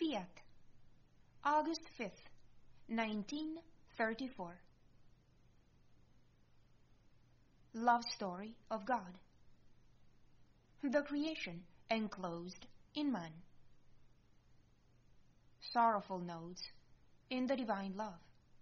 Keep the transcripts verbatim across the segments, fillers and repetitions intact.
Fiat, August fifth, nineteen thirty-four. Love Story of God. The creation enclosed in man. Sorrowful notes in the divine love.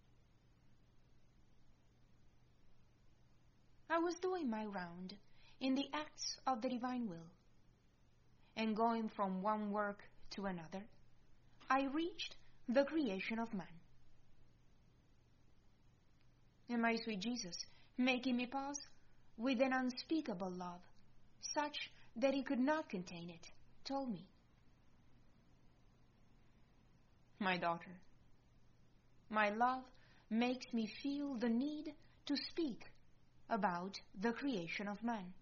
I was doing my round in the acts of the divine will, and going from one work to another, I reached the creation of man. And my sweet Jesus, making me pause with an unspeakable love, such that he could not contain it, told me, "My daughter, my love makes me feel the need to speak about the creation of man.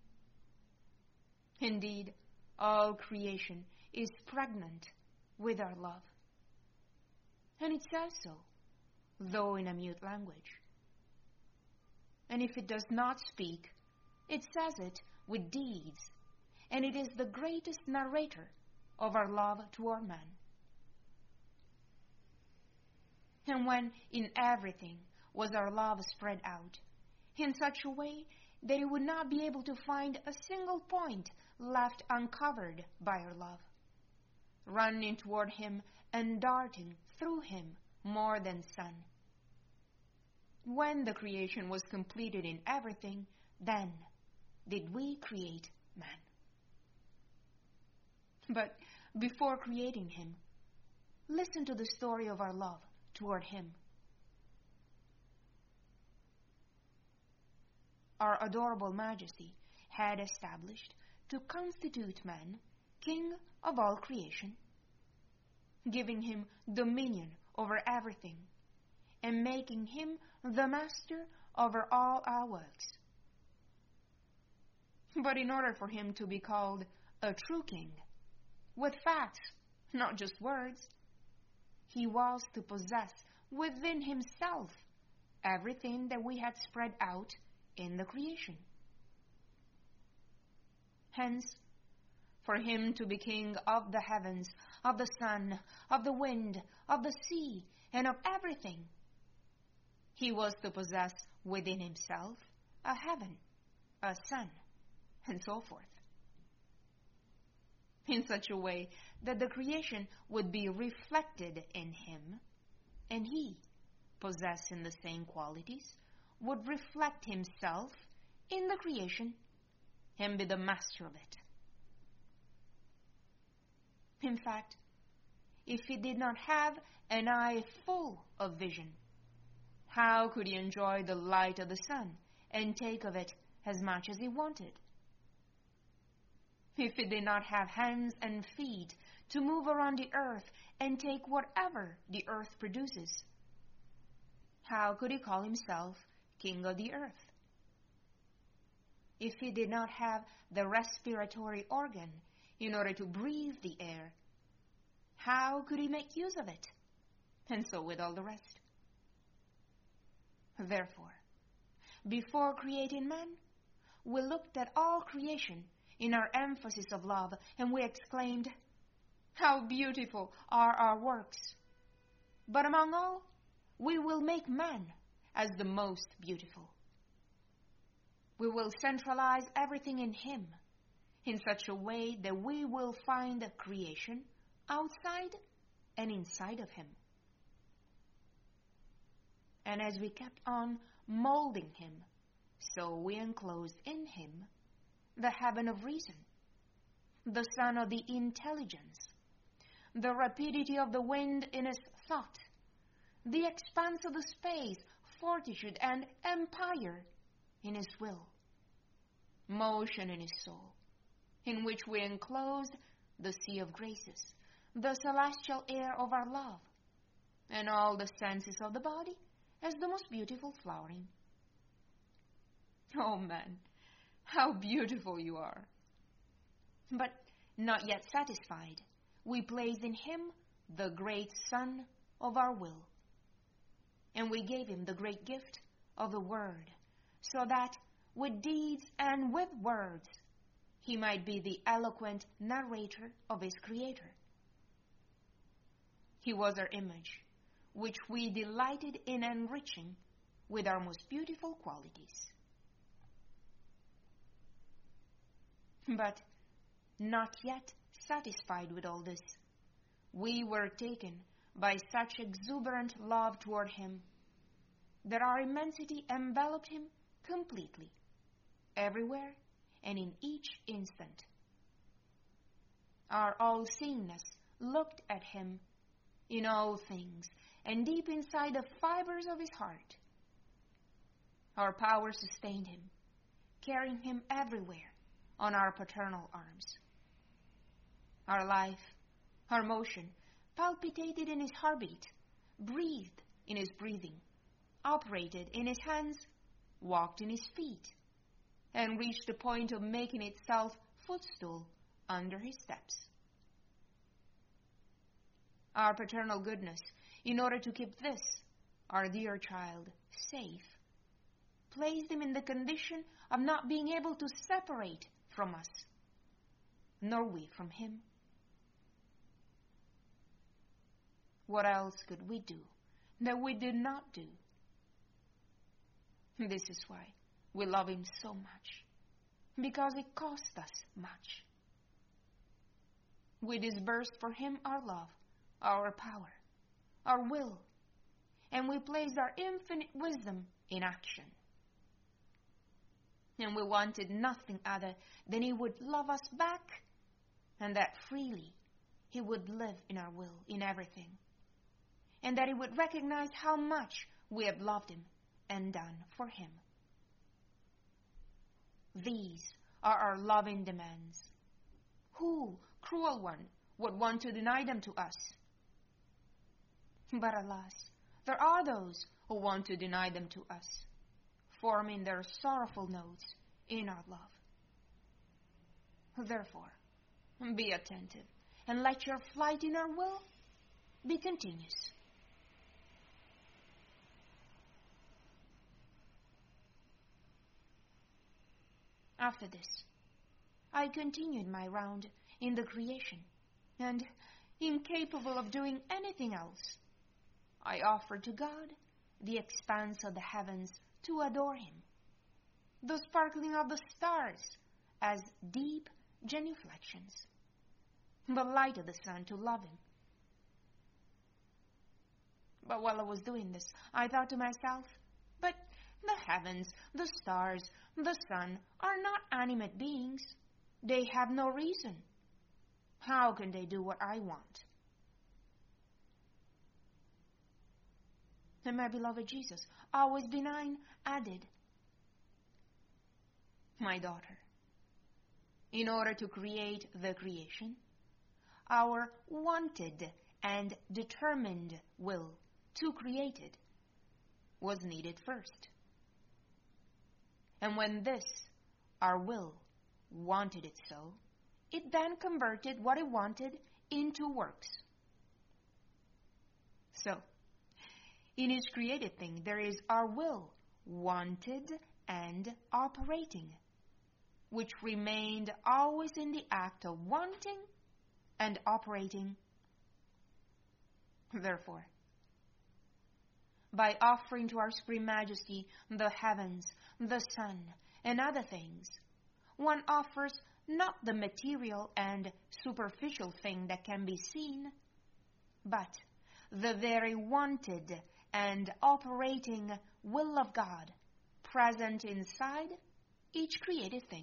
Indeed, all creation is pregnant with our love. And it says so, though in a mute language. And if it does not speak, it says it with deeds, and it is the greatest narrator of our love toward man. And when in everything was our love spread out, in such a way that it would not be able to find a single point left uncovered by our love, running toward him and darting through him more than sun. When the creation was completed in everything, then did we create man. But before creating him, listen to the story of our love toward him. Our adorable Majesty had established to constitute man king of all creation, giving him dominion over everything, and making him the master over all our works. But in order for him to be called a true king, with facts, not just words, he was to possess within himself everything that we had spread out in the creation. Hence, for him to be king of the heavens, of the sun, of the wind, of the sea, and of everything, he was to possess within himself a heaven, a sun, and so forth, in such a way that the creation would be reflected in him, and he, possessing the same qualities, would reflect himself in the creation and be the master of it. In fact, if he did not have an eye full of vision, how could he enjoy the light of the sun and take of it as much as he wanted? If he did not have hands and feet to move around the earth and take whatever the earth produces, how could he call himself king of the earth? If he did not have the respiratory organ in order to breathe the air, how could he make use of it? And so with all the rest. Therefore, before creating man, we looked at all creation in our emphasis of love, and we exclaimed, "How beautiful are our works! But among all, we will make man as the most beautiful. We will centralize everything in him in such a way that we will find the creation outside and inside of him." And as we kept on molding him, so we enclosed in him the heaven of reason, the sun of the intelligence, the rapidity of the wind in his thought, the expanse of the space, fortitude, and empire in his will, motion in his soul, in which we enclosed the sea of graces, the celestial air of our love, and all the senses of the body as the most beautiful flowering. Oh man, how beautiful you are! But not yet satisfied, we placed in him the great sun of our will, and we gave him the great gift of the word, so that with deeds and with words he might be the eloquent narrator of his Creator. He was our image, which we delighted in enriching with our most beautiful qualities. But not yet satisfied with all this, we were taken by such exuberant love toward him that our immensity enveloped him completely, everywhere and in each instant. Our all-seeingness looked at him in all things and deep inside the fibers of his heart. Our power sustained him, carrying him everywhere on our paternal arms. Our life, our motion, palpitated in his heartbeat, breathed in his breathing, operated in his hands, walked in his feet, and reached the point of making itself footstool under his steps. Our paternal goodness, in order to keep this, our dear child, safe, placed him in the condition of not being able to separate from us, nor we from him. What else could we do that we did not do? This is why we love him so much, because it cost us much. We disbursed for him our love, our power, our will, and we placed our infinite wisdom in action. And we wanted nothing other than he would love us back, and that freely he would live in our will, in everything, and that he would recognize how much we have loved him and done for him. These are our loving demands. Who, cruel one, would want to deny them to us? But alas, there are those who want to deny them to us, forming their sorrowful notes in our love. Therefore, be attentive, and let your flight in our will be continuous. After this, I continued my round in the creation, and, incapable of doing anything else, I offered to God the expanse of the heavens to adore him, the sparkling of the stars as deep genuflections, the light of the sun to love him. But while I was doing this, I thought to myself, but the heavens, the stars, the sun are not animate beings. They have no reason. How can they do what I want? And my beloved Jesus, always benign, added, my daughter, in order to create the creation, our wanted and determined will to create it was needed first. And when this, our will, wanted it so, it then converted what it wanted into works. So, in his created thing, there is our will, wanted and operating, which remained always in the act of wanting and operating. Therefore, by offering to our Supreme Majesty the heavens, the sun, and other things, one offers not the material and superficial thing that can be seen, but the very wanted and operating will of God present inside each created thing.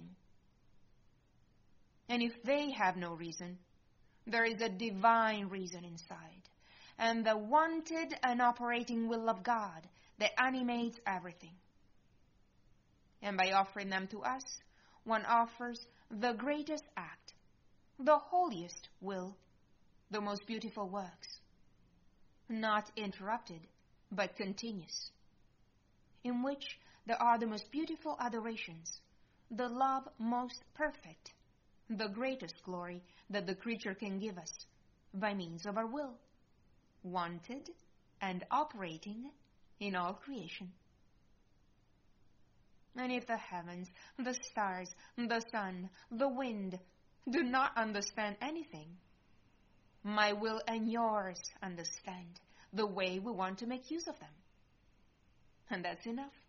And if they have no reason, there is a divine reason inside, and the wanted and operating will of God that animates everything. And by offering them to us, one offers the greatest act, the holiest will, the most beautiful works, not interrupted, but continuous, in which there are the most beautiful adorations, the love most perfect, the greatest glory that the creature can give us by means of our will, wanted and operating in all creation. And if the heavens, the stars, the sun, the wind do not understand anything, my will and yours understand the way we want to make use of them. And that's enough.